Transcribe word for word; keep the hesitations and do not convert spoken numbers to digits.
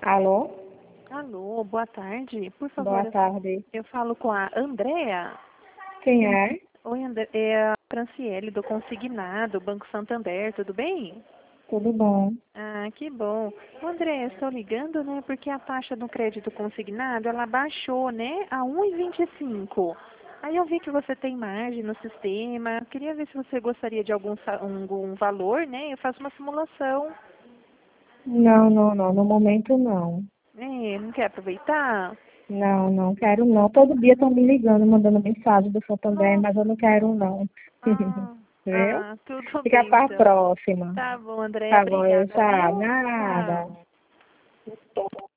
Alô? Alô, boa tarde. Por favor, Boa eu, tarde. eu falo com a Andréa. Quem é? Oi, André, é a Franciele do Consignado, Banco Santander, tudo bem? Tudo bom? Ah, que bom. Ô, André, estou ligando, né, porque a taxa do crédito consignado, ela baixou, né, a um vírgula vinte e cinco. Aí eu vi que você tem margem no sistema. Queria ver se você gostaria de algum, sa- algum valor, né? Eu faço uma simulação. Não, não, não. No momento, não. É, não quer aproveitar? Não, não quero, não. Todo dia estão me ligando, mandando mensagem do Santander, Nossa. mas eu não quero, não. Ah, Viu? ah, tudo Fica bem para a então. próxima. Tá bom, Andréia, Tá bom, eu obrigada, já. viu? Nada. Tchau.